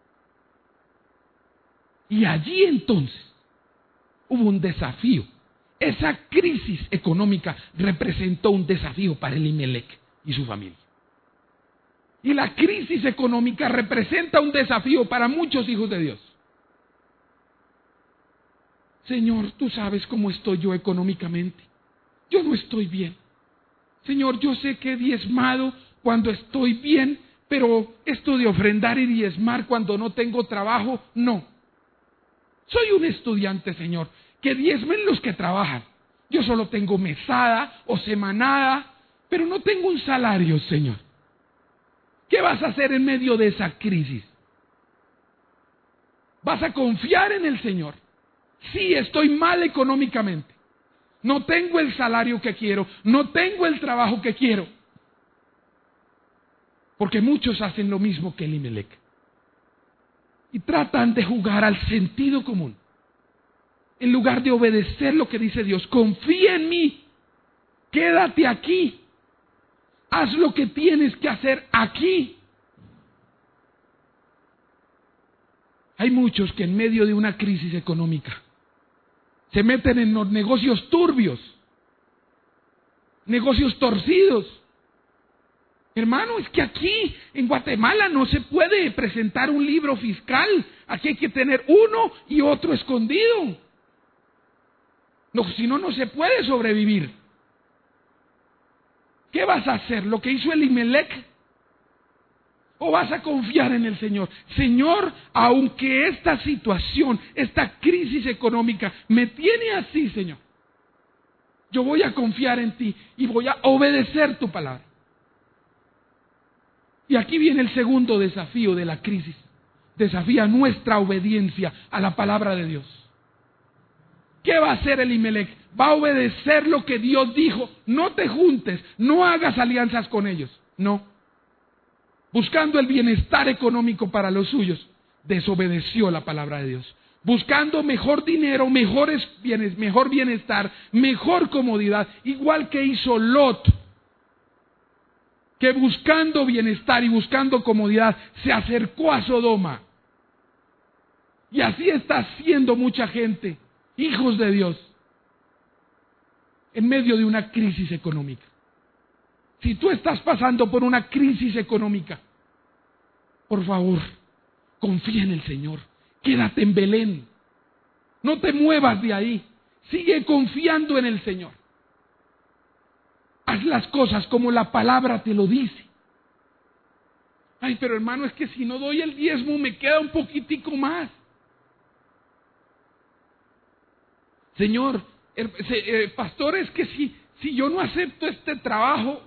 Y allí entonces hubo un desafío. Esa crisis económica representó un desafío para Elimelec y su familia. Y la crisis económica representa un desafío para muchos hijos de Dios. Señor, tú sabes cómo estoy yo económicamente. Yo no estoy bien. Señor, yo sé que he diezmado cuando estoy bien, pero esto de ofrendar y diezmar cuando no tengo trabajo, no. Soy un estudiante, Señor, que diezmen los que trabajan. Yo solo tengo mesada o semanada, pero no tengo un salario, Señor. ¿Qué vas a hacer en medio de esa crisis? ¿Vas a confiar en el Señor? Sí, estoy mal económicamente. No tengo el salario que quiero, no tengo el trabajo que quiero. Porque muchos hacen lo mismo que Elimelec. Y tratan de jugar al sentido común. En lugar de obedecer lo que dice Dios, confía en mí, quédate aquí, haz lo que tienes que hacer aquí. Hay muchos que en medio de una crisis económica se meten en los negocios turbios, negocios torcidos. Hermano, es que aquí en Guatemala no se puede presentar un libro fiscal. Aquí hay que tener uno y otro escondido. No, si no, no se puede sobrevivir. ¿Qué vas a hacer? ¿Lo que hizo Elimelec? ¿O vas a confiar en el Señor? Señor, aunque esta situación, esta crisis económica me tiene así, Señor, yo voy a confiar en ti y voy a obedecer tu palabra. Y aquí viene el segundo desafío de la crisis. Desafía nuestra obediencia a la palabra de Dios. ¿Qué va a hacer Elimelec? Va a obedecer lo que Dios dijo. No te juntes, no hagas alianzas con ellos. No. Buscando el bienestar económico para los suyos, desobedeció la palabra de Dios. Buscando mejor dinero, mejores bienes, mejor bienestar, mejor comodidad, igual que hizo Lot. que buscando bienestar y buscando comodidad se acercó a Sodoma. Y así está haciendo mucha gente, hijos de Dios, en medio de una crisis económica. Si tú estás pasando por una crisis económica, por favor, confía en el Señor. Quédate en Belén. No te muevas de ahí. Sigue confiando en el Señor. Haz las cosas como la palabra te lo dice. Ay, pero hermano, es que si no doy el diezmo me queda un poquitico más. Señor, eh, eh, pastor, es que si, si yo no acepto este trabajo,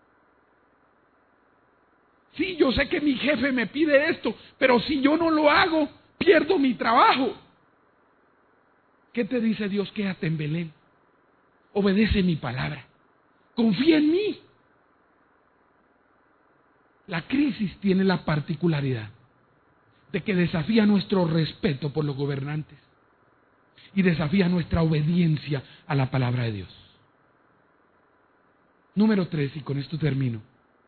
sí, yo sé que mi jefe me pide esto, pero si yo no lo hago, pierdo mi trabajo. ¿Qué te dice Dios? Quédate en Belén. Obedece mi palabra. Confía en mí. La crisis tiene la particularidad de que desafía nuestro respeto por los gobernantes y desafía nuestra obediencia a la palabra de Dios. Número tres, y con esto termino.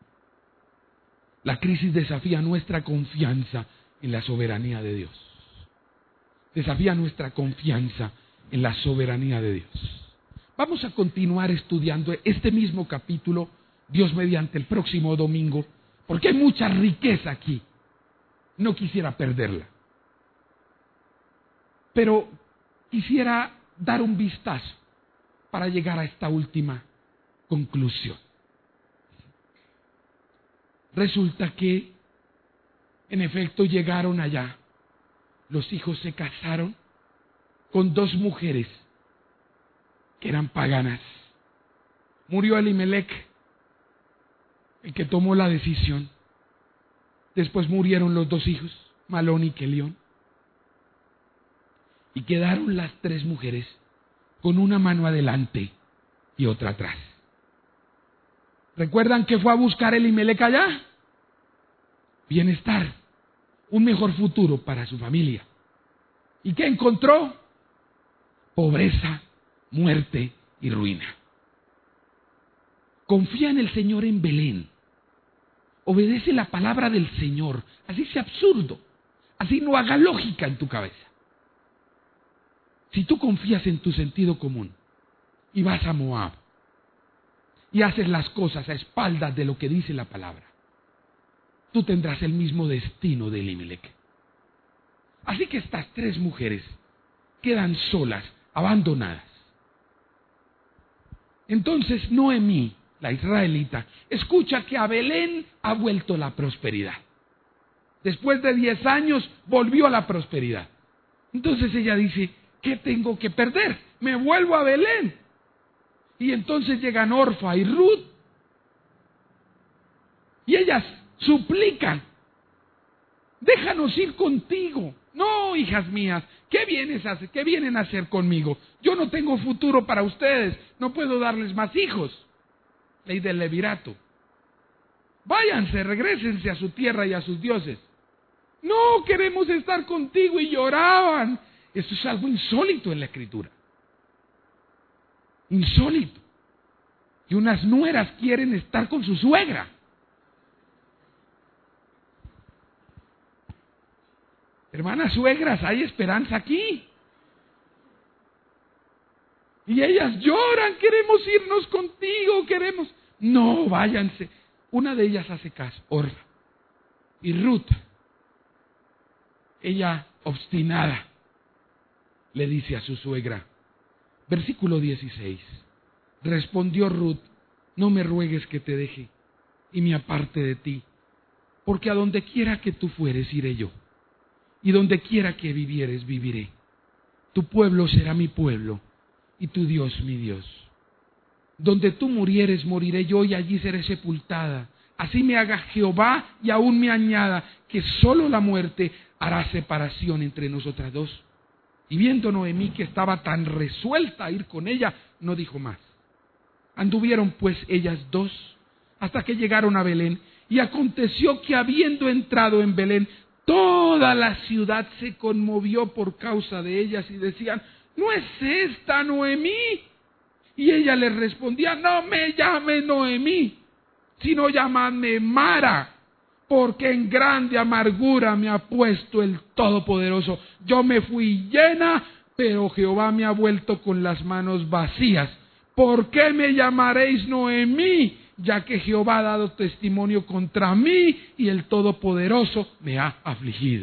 La crisis desafía nuestra confianza en la soberanía de Dios. Desafía nuestra confianza en la soberanía de Dios. Vamos a continuar estudiando este mismo capítulo, Dios mediante, el próximo domingo, porque hay mucha riqueza aquí. No quisiera perderla. Pero quisiera dar un vistazo para llegar a esta última conclusión. Resulta que, en efecto, llegaron allá. Los hijos se casaron con dos mujeres que eran paganas. Murió Elimelech, el que tomó la decisión. Después murieron los dos hijos, Malón y Kelión. Y quedaron las tres mujeres con una mano adelante y otra atrás. ¿Recuerdan que fue a buscar Elimelech allá? Bienestar, un mejor futuro para su familia. ¿Y qué encontró? Pobreza, muerte y ruina. Confía en el Señor en Belén. Obedece la palabra del Señor. Así sea absurdo. Así no haga lógica en tu cabeza. Si tú confías en tu sentido común y vas a Moab y haces las cosas a espaldas de lo que dice la palabra, tú tendrás el mismo destino de Elimelech. Así que estas tres mujeres quedan solas, abandonadas. Entonces Noemí, la israelita, escucha que a Belén ha vuelto la prosperidad. Después de diez años volvió a la prosperidad. Entonces ella dice, ¿qué tengo que perder? Me vuelvo a Belén. Y entonces llegan Orfa y Ruth. Y ellas suplican, déjanos ir contigo. No, hijas mías, ¿qué vienes a hacer? ¿Qué vienen a hacer conmigo? Yo no tengo futuro para ustedes, no puedo darles más hijos. Ley del levirato. Váyanse, regrésense a su tierra y a sus dioses. No, queremos estar contigo, y lloraban. Esto es algo insólito en la Escritura. Insólito. Y unas nueras quieren estar con su suegra. Hermanas suegras, hay esperanza aquí. Y ellas lloran, queremos irnos contigo, queremos... No, váyanse. Una de ellas hace caso, Orfa. Y Ruth, ella obstinada, le dice a su suegra, versículo dieciséis, respondió Ruth, no me ruegues que te deje y me aparte de ti, porque a donde quiera que tú fueres iré yo, y donde quiera que vivieres viviré. Tu pueblo será mi pueblo, y tu Dios mi Dios. Donde tú murieres moriré yo, y allí seré sepultada. Así me haga Jehová y aún me añada, que solo la muerte hará separación entre nosotras dos. Y viendo Noemí que estaba tan resuelta a ir con ella, no dijo más. Anduvieron pues ellas dos hasta que llegaron a Belén, y aconteció que habiendo entrado en Belén, toda la ciudad se conmovió por causa de ellas y decían, ¿no es esta Noemí? Y ella les respondía, no me llame Noemí, sino llamadme Mara, porque en grande amargura me ha puesto el Todopoderoso. Yo me fui llena, pero Jehová me ha vuelto con las manos vacías. ¿Por qué me llamaréis Noemí? Ya que Jehová ha dado testimonio contra mí y el Todopoderoso me ha afligido.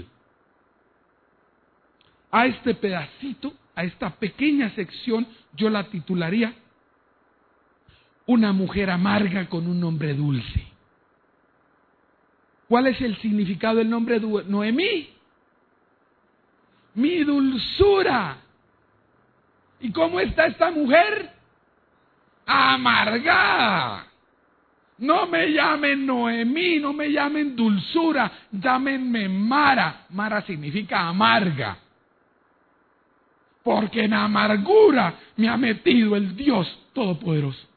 A este pedacito, a esta pequeña sección, yo la titularía Una mujer amarga con un nombre dulce. ¿Cuál es el significado del nombre de Noemí? Mi dulzura. ¿Y cómo está esta mujer? Amargada. No me llamen Noemí, no me llamen dulzura, llámenme Mara. Mara significa amarga. Porque en amargura me ha metido el Dios Todopoderoso.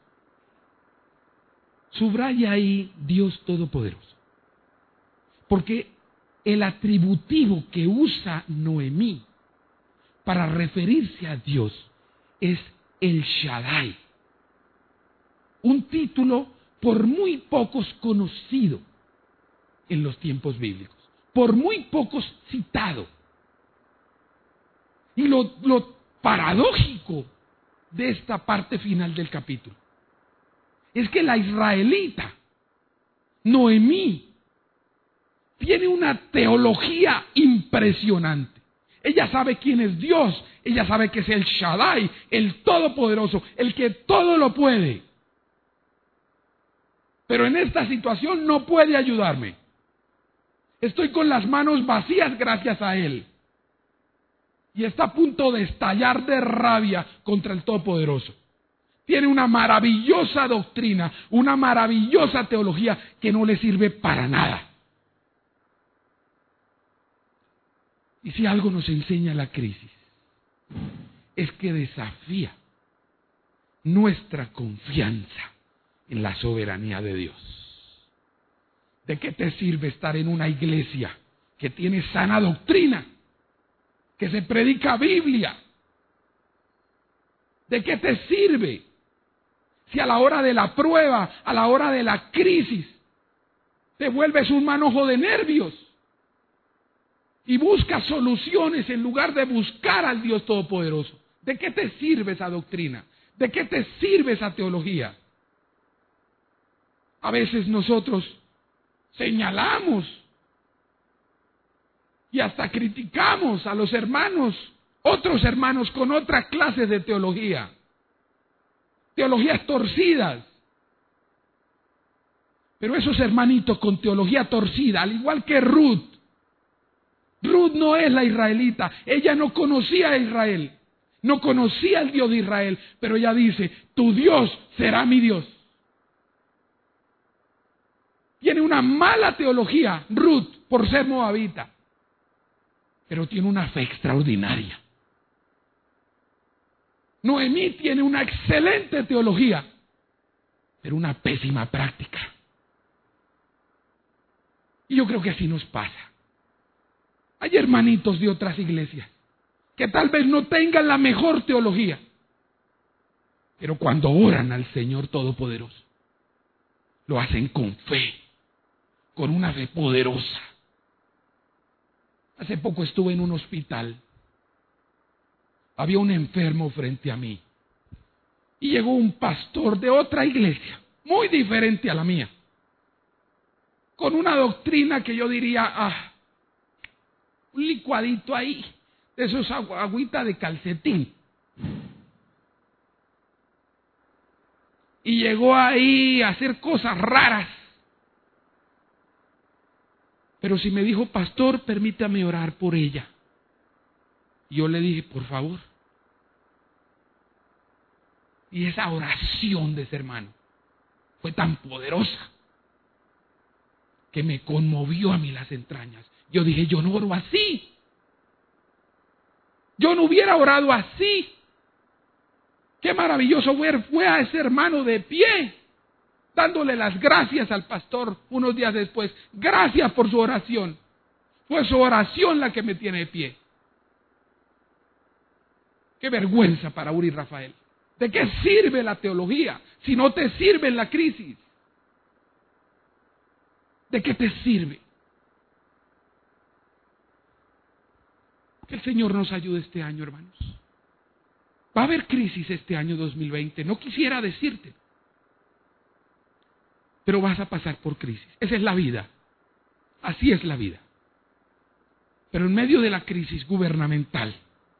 Subraya ahí Dios Todopoderoso. Porque el atributivo que usa Noemí para referirse a Dios es El Shaddai. Un título por muy pocos conocido en los tiempos bíblicos, por muy pocos citado. Y lo, lo paradójico de esta parte final del capítulo es que la israelita Noemí tiene una teología impresionante. Ella sabe quién es Dios, ella sabe que es el Shaddai, el Todopoderoso, el que todo lo puede. Pero en esta situación no puede ayudarme. Estoy con las manos vacías gracias a Él. Y está a punto de estallar de rabia contra el Todopoderoso. Tiene una maravillosa doctrina, una maravillosa teología que no le sirve para nada. Y si algo nos enseña la crisis, es que desafía nuestra confianza en la soberanía de Dios. ¿De qué te sirve estar en una iglesia que tiene sana doctrina, que se predica Biblia? ¿De qué te sirve si a la hora de la prueba, a la hora de la crisis, te vuelves un manojo de nervios y buscas soluciones en lugar de buscar al Dios Todopoderoso? ¿De qué te sirve esa doctrina? ¿De qué te sirve esa teología? A veces nosotros señalamos y hasta criticamos a los hermanos, otros hermanos con otra clase de teología, teologías torcidas. Pero esos hermanitos con teología torcida, al igual que Ruth, Ruth no es la israelita, ella no conocía a Israel, no conocía al Dios de Israel, pero ella dice, tu Dios será mi Dios. Tiene una mala teología, Ruth, por ser moabita, pero tiene una fe extraordinaria. Noemí tiene una excelente teología, pero una pésima práctica. Y yo creo que así nos pasa. Hay hermanitos de otras iglesias que tal vez no tengan la mejor teología, pero cuando oran al Señor Todopoderoso, lo hacen con fe, con una fe poderosa. Hace poco estuve en un hospital. Había un enfermo frente a mí. Y llegó un pastor de otra iglesia, muy diferente a la mía, con una doctrina que yo diría, ah, un licuadito ahí, de esos agu agüita de calcetín. Y llegó ahí a hacer cosas raras. Pero si me dijo, pastor, permítame orar por ella. Y yo le dije, por favor. Y esa oración de ese hermano fue tan poderosa que me conmovió a mí las entrañas. Yo dije, yo no oro así. Yo no hubiera orado así. Qué maravilloso ver fue a ese hermano de pie, dándole las gracias al pastor unos días después. Gracias por su oración. Fue su oración la que me tiene de pie. Qué vergüenza para Uri Rafael. ¿De qué sirve la teología si no te sirve en la crisis? ¿De qué te sirve? Que el Señor nos ayude este año, hermanos. Va a haber crisis este año dos mil veinte. No quisiera decirte, pero vas a pasar por crisis. Esa es la vida. Así es la vida. Pero en medio de la crisis gubernamental,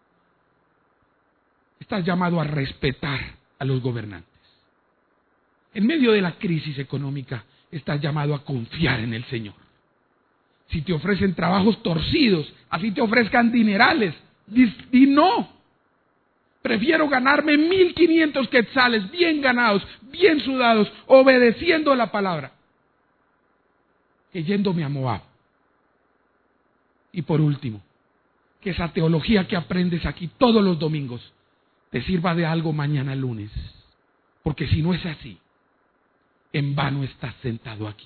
estás llamado a respetar a los gobernantes. En medio de la crisis económica, estás llamado a confiar en el Señor. Si te ofrecen trabajos torcidos, así te ofrezcan dinerales, di, di no. Prefiero ganarme mil quinientos quetzales, bien ganados, bien sudados, obedeciendo la palabra, que yéndome a Moab. Y por último, que esa teología que aprendes aquí todos los domingos te sirva de algo mañana lunes. Porque si no es así, en vano estás sentado aquí.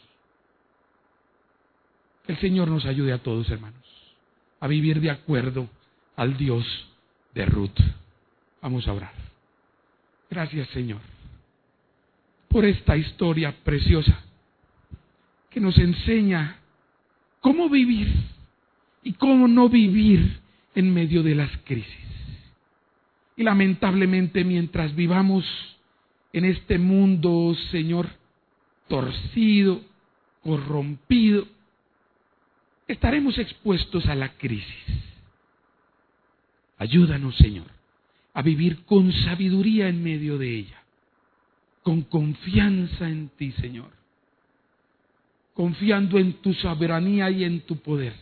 Que el Señor nos ayude a todos, hermanos, a vivir de acuerdo al Dios de Ruth. Vamos a orar. Gracias, Señor, por esta historia preciosa que nos enseña cómo vivir y cómo no vivir en medio de las crisis. Y lamentablemente, mientras vivamos en este mundo, Señor, torcido, corrompido, estaremos expuestos a la crisis. Ayúdanos, Señor, a vivir con sabiduría en medio de ella, con confianza en ti, Señor, confiando en tu soberanía y en tu poder,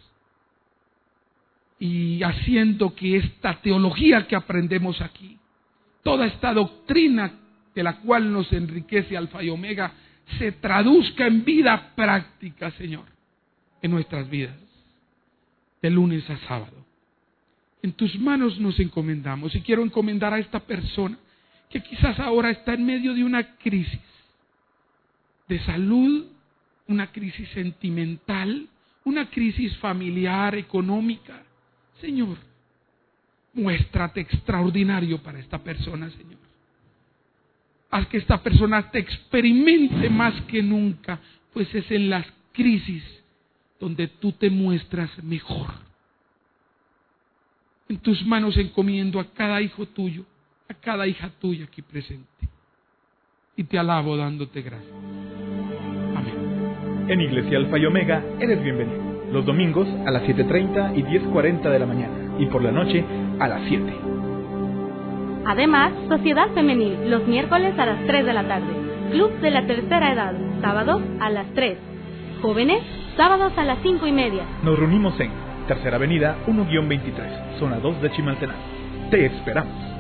y haciendo que esta teología que aprendemos aquí, toda esta doctrina de la cual nos enriquece Alfa y Omega, se traduzca en vida práctica, Señor, en nuestras vidas, de lunes a sábado. En tus manos nos encomendamos, y quiero encomendar a esta persona que quizás ahora está en medio de una crisis de salud, una crisis sentimental, una crisis familiar, económica. Señor, muéstrate extraordinario para esta persona, Señor. Haz que esta persona te experimente más que nunca, pues es en las crisis donde tú te muestras mejor. En tus manos encomiendo a cada hijo tuyo, a cada hija tuya aquí presente. Y te alabo dándote gracias. Amén. En Iglesia Alfa y Omega eres bienvenido. Los domingos a las siete treinta y diez cuarenta de la mañana. Y por la noche a las siete. Además, Sociedad Femenil, los miércoles a las tres de la tarde. Club de la tercera edad, sábados a las tres. Jóvenes, sábados a las cinco y media. Nos reunimos en Tercera Avenida uno veintitrés, zona dos de Chimaltenango. Te esperamos.